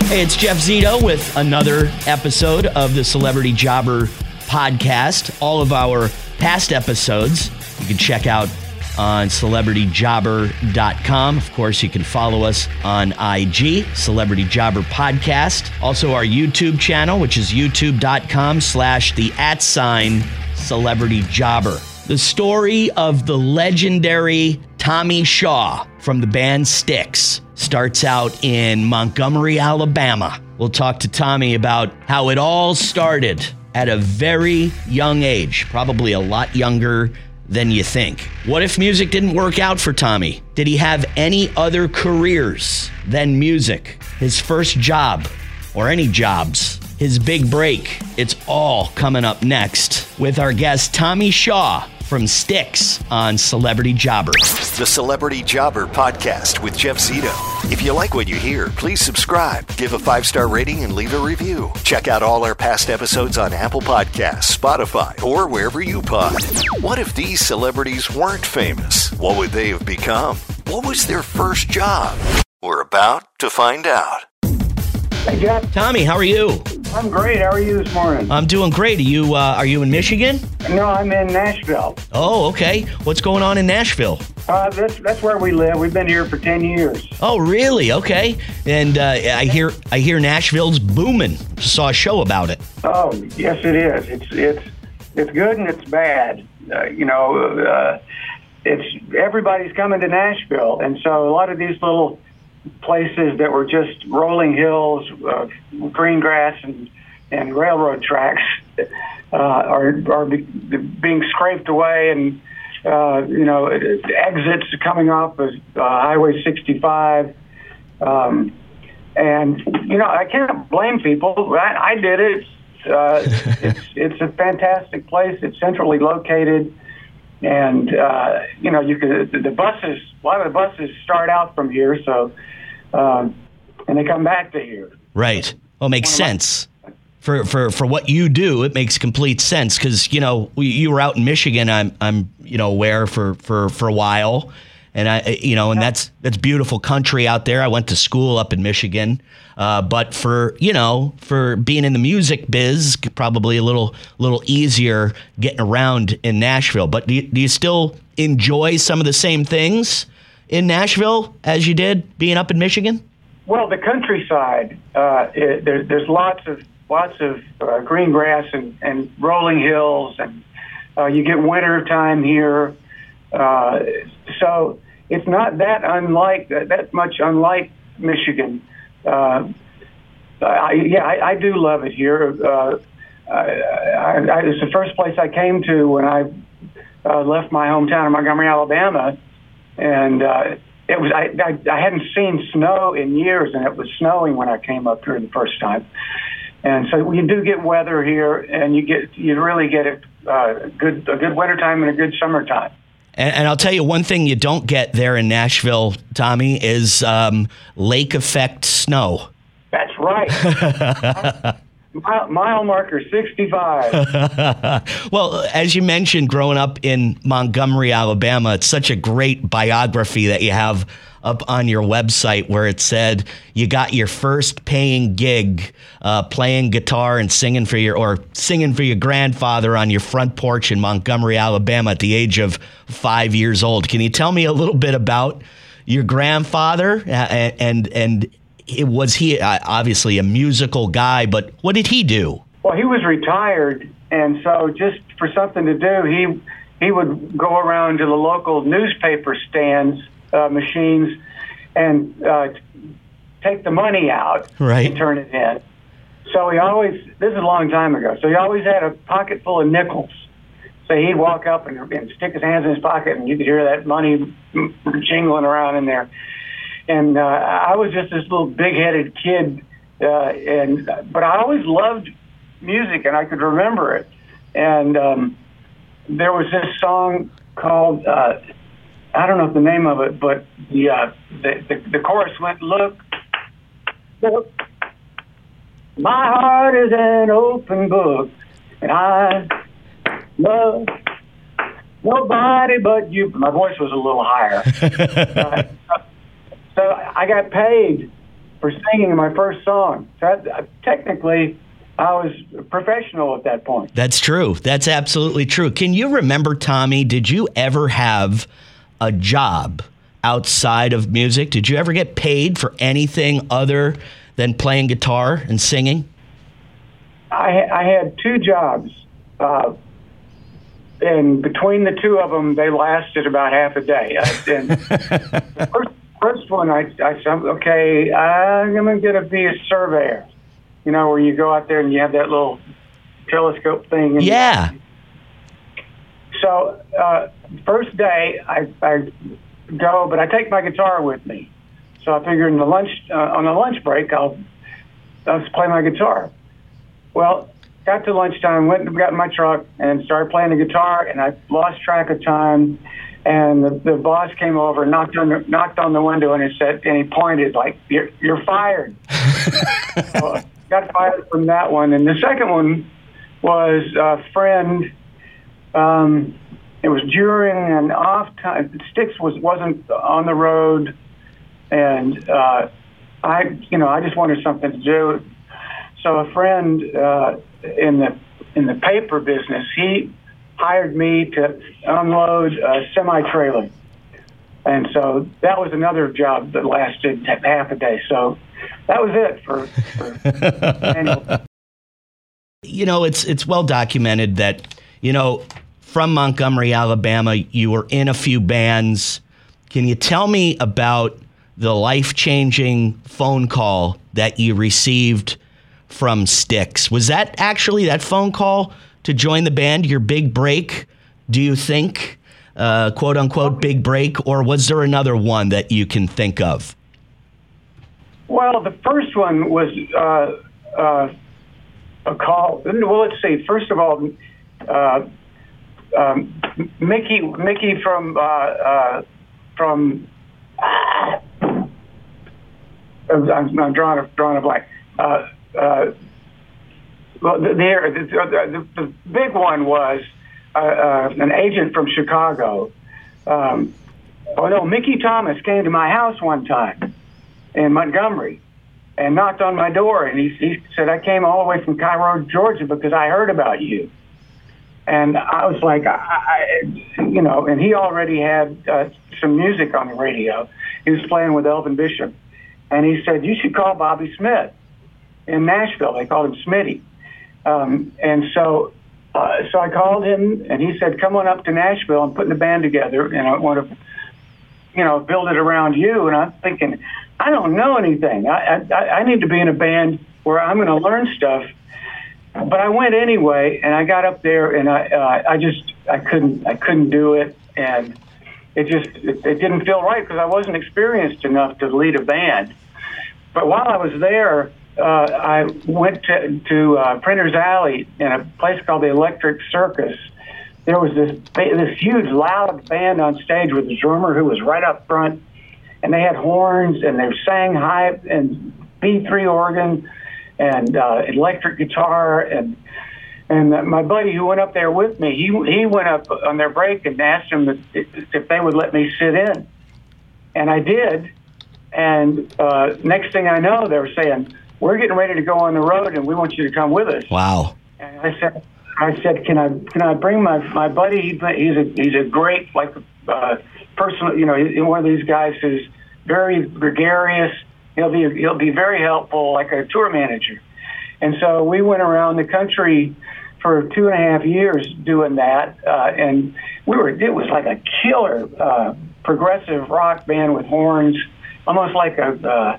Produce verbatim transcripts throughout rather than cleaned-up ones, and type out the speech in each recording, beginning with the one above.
Hey, it's Jeff Zito with another episode of the Celebrity Jobber podcast. All of our past episodes you can check out on celebrity jobber dot com. Of course, you can follow us on I G, Celebrity Jobber Podcast. Also, our YouTube channel, which is youtube.com slash the at sign Celebrity Jobber. The story of the legendary Tommy Shaw from the band Styx starts out in Montgomery, Alabama. We'll talk to Tommy about how it all started at a very young age, probably a lot younger than you think. What if music didn't work out for Tommy? Did he have any other careers than music? His first job, or any jobs? His big break? It's all coming up next with our guest Tommy Shaw from Styx on Celebrity Jobber. The Celebrity Jobber Podcast with Jeff Zito. If you like what you hear, please subscribe, give a five-star rating, and leave a review. Check out all our past episodes on Apple Podcasts, Spotify, or wherever you pod. What if these celebrities weren't famous? What would they have become? What was their first job? We're about to find out. Hey, Jeff. Tommy, how are you? I'm great. How are you this morning? I'm doing great. Are you uh, are you in Michigan? No, I'm in Nashville. Oh, okay. What's going on in Nashville? Uh, that's that's where we live. We've been here for ten years. Oh, really? Okay. And uh, I hear I hear Nashville's booming. Just saw a show about it. Oh, yes, it is. It's it's it's good and it's bad. Uh, you know, uh, it's everybody's coming to Nashville, and so a lot of these little places that were just rolling hills, uh, green grass, and, and railroad tracks uh, are are be, being scraped away, and uh, you know exits coming off of uh, Highway sixty-five, um, and you know I can't blame people. I, I did it. Uh, it's it's a fantastic place. It's centrally located. And, uh, you know, you could, the buses, a lot of the buses start out from here, so, um, and they come back to here. Right. Well, it makes sense. For, for, for what you do, it makes complete sense because, you know, we, you were out in Michigan, I'm, I'm you know, aware for, for, for a while. And, I, you know, and that's that's beautiful country out there. I went to school up in Michigan. Uh, but for, you know, for being in the music biz, probably a little little easier getting around in Nashville. But do you, do you still enjoy some of the same things in Nashville as you did being up in Michigan? Well, the countryside, uh, it, there, there's lots of lots of uh, green grass and, and rolling hills, and uh, you get winter time here. Uh, so it's not that unlike that much unlike Michigan. Uh, I, yeah, I, I do love it here. Uh, I, I, it's the first place I came to when I uh, left my hometown of Montgomery, Alabama, and uh, it was I, I, I hadn't seen snow in years, and it was snowing when I came up here the first time. And so you do get weather here, and you get you really get it uh, good a good wintertime and a good summertime. And, and I'll tell you one thing you don't get there in Nashville, Tommy, is um, lake effect snow. That's right. mile, mile marker sixty-five. Well, as you mentioned, growing up in Montgomery, Alabama, it's such a great biography that you have up on your website where it said you got your first paying gig uh, playing guitar and singing for your or singing for your grandfather on your front porch in Montgomery, Alabama at the age of five years old. Can you tell me a little bit about your grandfather and and, and it, was he uh, obviously a musical guy, but what did he do? Well, he was retired, and so just for something to do, he he would go around to the local newspaper stands. Uh, machines and uh, take the money out right. and turn it in. So he always, this is a long time ago, so he always had a pocket full of nickels. So he'd walk up and, and stick his hands in his pocket, and you could hear that money jingling around in there. And uh, I was just this little big-headed kid, uh, and but I always loved music, and I could remember it. And um, there was this song called... Uh, I don't know the name of it, but the, uh, the, the the chorus went, look, look, my heart is an open book, and I love nobody but you. My voice was a little higher. uh, so I got paid for singing my first song. So I, technically, I was a professional at that point. That's true. That's absolutely true. Can you remember, Tommy, did you ever have a job outside of music? Did you ever get paid for anything other than playing guitar and singing? I, I had two jobs. Uh, and between the two of them, they lasted about half a day. And the first, first one, I, I said, okay, I'm going to be a surveyor. You know, where you go out there and you have that little telescope thing. And yeah. So, uh, first day, I, I go, but I take my guitar with me. So I figured in the lunch, uh, on the lunch break, I'll, I'll just play my guitar. Well, got to lunchtime, went and got in my truck and started playing the guitar, and I lost track of time. And the, the boss came over and knocked on the, knocked on the window, and he said, and he pointed like, "You're, you're fired." So I got fired from that one. And the second one was a friend. Um, it was during an off time. Styx was wasn't on the road, and uh, I, you know, I just wanted something to do. So a friend uh, in the in the paper business, he hired me to unload a semi-trailer. And so that was another job that lasted half a day. So that was it for, for annual. You know, it's it's well documented that, you know, from Montgomery, Alabama, you were in a few bands. Can you tell me about the life-changing phone call that you received from Styx? Was that actually that phone call to join the band, your big break, do you think, uh, quote unquote, big break, or was there another one that you can think of? Well, the first one was uh, uh, a call. Well, let's see. First of all, uh, um, Mickey, Mickey from uh, uh, from. Uh, I'm, I'm drawing a drawing a blank. Uh, uh, Well, the, the, the, the big one was uh, uh, an agent from Chicago. Um, oh, no, Mickey Thomas came to my house one time in Montgomery and knocked on my door. And he, he said, I came all the way from Cairo, Georgia, because I heard about you. And I was like, I, I, you know, and he already had uh, some music on the radio. He was playing with Elvin Bishop. And he said, you should call Bobby Smith in Nashville. They called him Smitty. Um, and so, uh, so I called him, and he said, "Come on up to Nashville. I'm putting a band together, and I want to, you know, build it around you." And I'm thinking, I don't know anything. I I, I need to be in a band where I'm going to learn stuff. But I went anyway, and I got up there, and I uh, I just I couldn't I couldn't do it, and it just it, it didn't feel right because I wasn't experienced enough to lead a band. But while I was there, Uh, I went to, to uh, Printer's Alley in a place called the Electric Circus. There was this this huge, loud band on stage with a drummer who was right up front, and they had horns, and they sang high and B three organ and uh, electric guitar. And and my buddy who went up there with me, he he went up on their break and asked them if, if they would let me sit in, and I did. And uh, next thing I know, they were saying, we're getting ready to go on the road, and we want you to come with us. Wow! And I said, I said, can I can I bring my my buddy? He's a he's a great like uh, person. You know, he's one of these guys who's very gregarious. He'll be he'll be very helpful, like a tour manager. And so we went around the country for two and a half years doing that, uh, and we were it was like a killer uh, progressive rock band with horns, almost like a. Uh,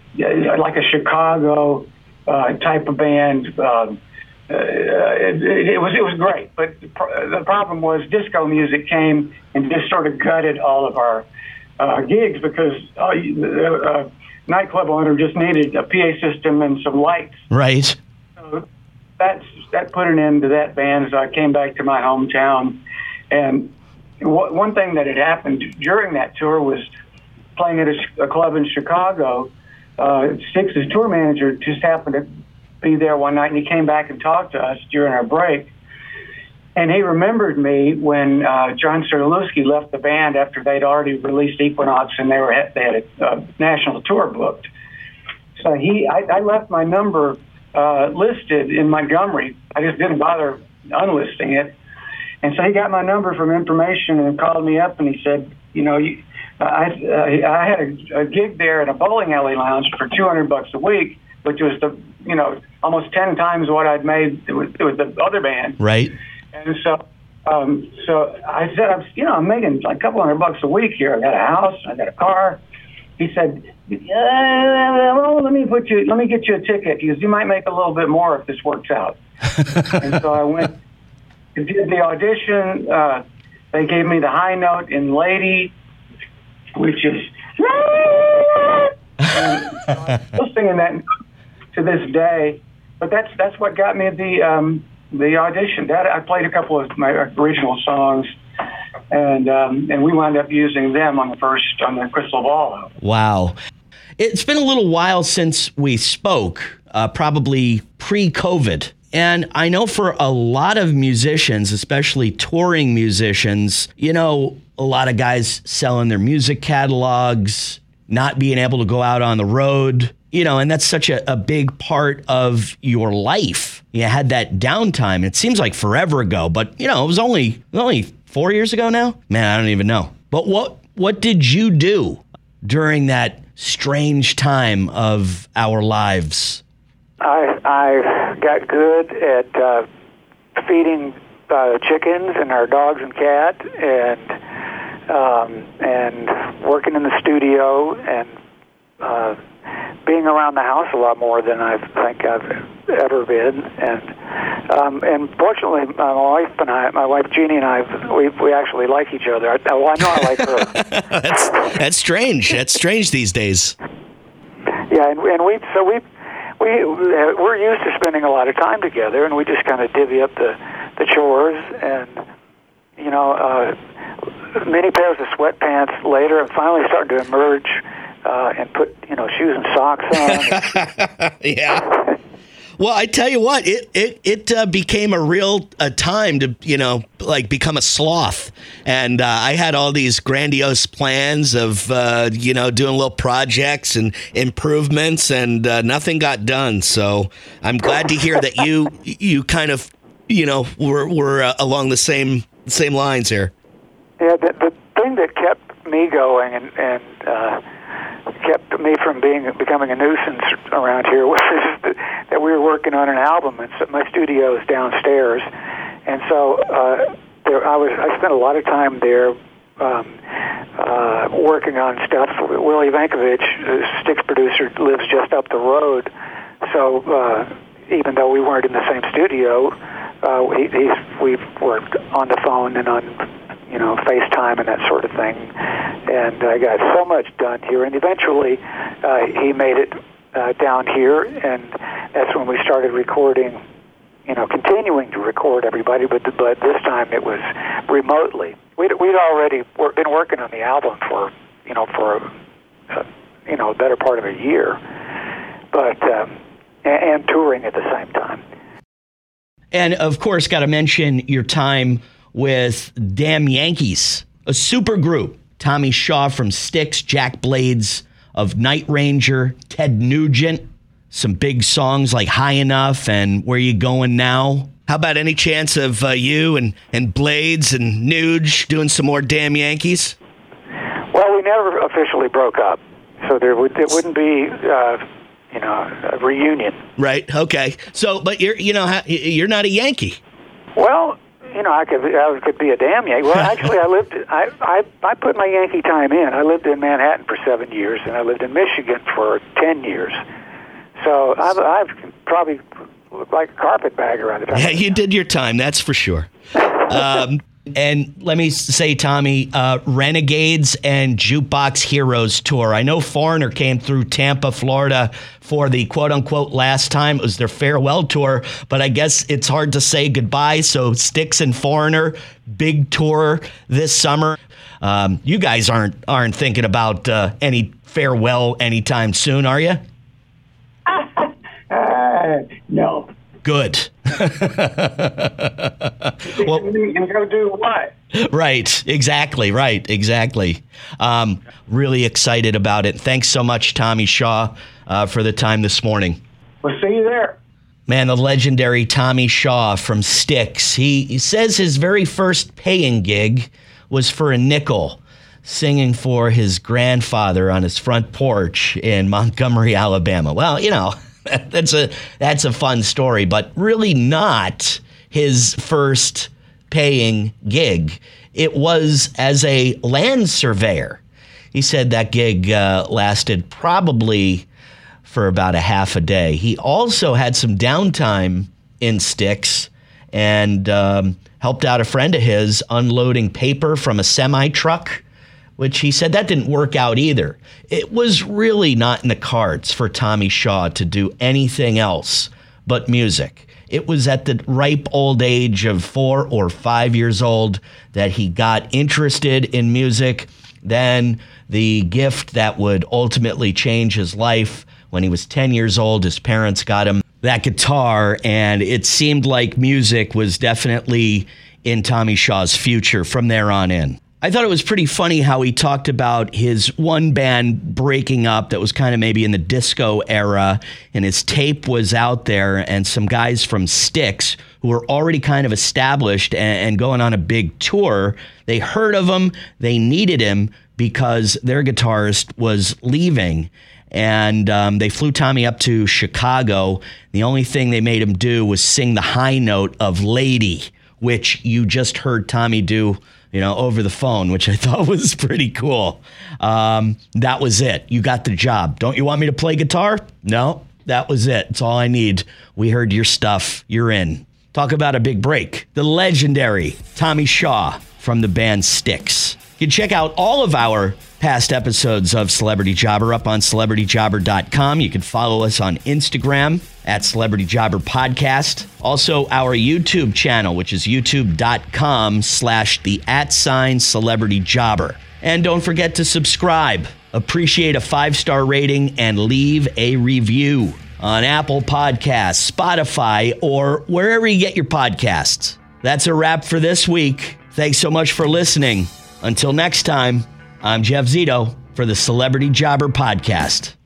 like a Chicago uh, type of band. Um, uh, it, it was it was great, but the, pr- the problem was disco music came and just sort of gutted all of our uh, gigs because uh, the uh, nightclub owner just needed a P A system and some lights. Right. So that's that put an end to that band as I came back to my hometown. And w- one thing that had happened during that tour was playing at a, a club in Chicago. Uh, Styx's tour manager just happened to be there one night, and he came back and talked to us during our break. And he remembered me when uh, John Sertalowski left the band after they'd already released Equinox, and they were they had a uh, national tour booked. So he, I, I left my number uh, listed in Montgomery. I just didn't bother unlisting it. And so he got my number from information and called me up and he said, you know, you, uh, I, uh, I had a, a gig there at a bowling alley lounge for two hundred bucks a week, which was the, you know, almost ten times what I'd made with, with the other band. Right. And so, um, so I said, I'm, you know, I'm making like a couple hundred bucks a week here. I got a house, I got a car. He said, uh, well, let me put you, let me get you a ticket because you might make a little bit more if this works out. And so I went and did the audition. Uh, they gave me the high note in Lady, which is, and I'm still singing that to this day. But that's that's what got me the um, the audition. That I played a couple of my original songs, and um, and we wound up using them on the first on the Crystal Ball album. Wow, it's been a little while since we spoke, uh, probably pre-COVID. And I know for a lot of musicians, especially touring musicians, you know, a lot of guys selling their music catalogs, not being able to go out on the road, you know, and that's such a, a big part of your life. You had that downtime. It seems like forever ago, but, you know, it was only it was only four years ago now. Man, I don't even know. But what what did you do during that strange time of our lives? I I got good at uh, feeding uh, chickens and our dogs and cat, and um, and working in the studio and uh, being around the house a lot more than I think I've ever been. And um, and fortunately, my wife and I, my wife Jeannie and I, we we actually like each other. I, well, I know I like her. that's that's strange. That's strange these days. Yeah, and, and we so we. We, we're used to spending a lot of time together, and we just kind of divvy up the, the chores, and, you know, uh, many pairs of sweatpants later, and finally starting to emerge uh, and put, you know, shoes and socks on. Yeah. Well, I tell you what, it it it uh, became a real uh, time to, you know, like become a sloth. And uh, I had all these grandiose plans of, uh, you know, doing little projects and improvements, and uh, nothing got done. So I'm glad to hear that you you kind of, you know, were, were uh, along the same same lines here. Yeah, the, the thing that kept me going and, and uh, kept me from being becoming a nuisance around here was that we were working on an album, and so my studio is downstairs, and so uh, there I was. I spent a lot of time there um, uh, working on stuff. Willie Vankovich, Styx producer, lives just up the road, so uh, even though we weren't in the same studio, uh, he, he's we've worked on the phone and on, you know, FaceTime and that sort of thing. And I got so much done here. And eventually uh, he made it uh, down here, and that's when we started recording, you know, continuing to record everybody, but but this time it was remotely. We'd, we'd already wor- been working on the album for, you know, for, uh, you know, a better part of a year, but um, and, and touring at the same time. And, of course, got to mention your time with Damn Yankees, a super group. Tommy Shaw from Styx, Jack Blades of Night Ranger, Ted Nugent, some big songs like High Enough and Where You Going Now. How about any chance of uh, you and, and Blades and Nuge doing some more Damn Yankees? Well, we never officially broke up, so there would it wouldn't be uh, you know a reunion. Right. Okay. So, but you're you know you're not a Yankee. Well, you know, I could I could be a damn Yankee. Well, actually, I lived. I, I I put my Yankee time in. I lived in Manhattan for seven years, and I lived in Michigan for ten years. So I've, I've probably looked like a carpetbagger around the time. Yeah, you did your time. That's for sure. um, and let me say, Tommy, uh, Renegades and Jukebox Heroes tour. I know Foreigner came through Tampa, Florida for the quote-unquote last time. It was their farewell tour, but I guess it's hard to say goodbye. So Styx and Foreigner, big tour this summer. Um, you guys aren't aren't thinking about uh, any farewell anytime soon, are you? Uh, no, Good. Well, you can go do what? Right. Exactly. Right. Exactly. Um, really excited about it. Thanks so much, Tommy Shaw, uh, for the time this morning. We'll see you there. Man, the legendary Tommy Shaw from Styx. He, he says his very first paying gig was for a nickel, singing for his grandfather on his front porch in Montgomery, Alabama. Well, you know, that's a that's a fun story, but really not his first paying gig. It was as a land surveyor. He said that gig uh, lasted probably for about a half a day. He also had some downtime in Styx and um, helped out a friend of his unloading paper from a semi-truck, which he said that didn't work out either. It was really not in the cards for Tommy Shaw to do anything else but music. It was at the ripe old age of four or five years old that he got interested in music. Then the gift that would ultimately change his life. When he was ten years old, his parents got him that guitar, and it seemed like music was definitely in Tommy Shaw's future from there on in. I thought it was pretty funny how he talked about his one band breaking up that was kind of maybe in the disco era, and his tape was out there, and some guys from Styx who were already kind of established and, and going on a big tour, they heard of him, they needed him because their guitarist was leaving. And um, they flew Tommy up to Chicago. The only thing they made him do was sing the high note of Lady, which you just heard Tommy do, you know, over the phone, which I thought was pretty cool. Um, that was it. You got the job. Don't you want me to play guitar? No, that was it. It's all I need. We heard your stuff. You're in. Talk about a big break. The legendary Tommy Shaw from the band Styx. You can check out all of our past episodes of Celebrity Jobber up on celebrity jobber dot com. You can follow us on Instagram at Celebrity Jobber Podcast. Also, our YouTube channel, which is youtube.com slash the at sign Celebrity Jobber. And don't forget to subscribe. Appreciate a five-star rating and leave a review on Apple Podcasts, Spotify, or wherever you get your podcasts. That's a wrap for this week. Thanks so much for listening. Until next time, I'm Jeff Zito for the Celebrity Jobber Podcast.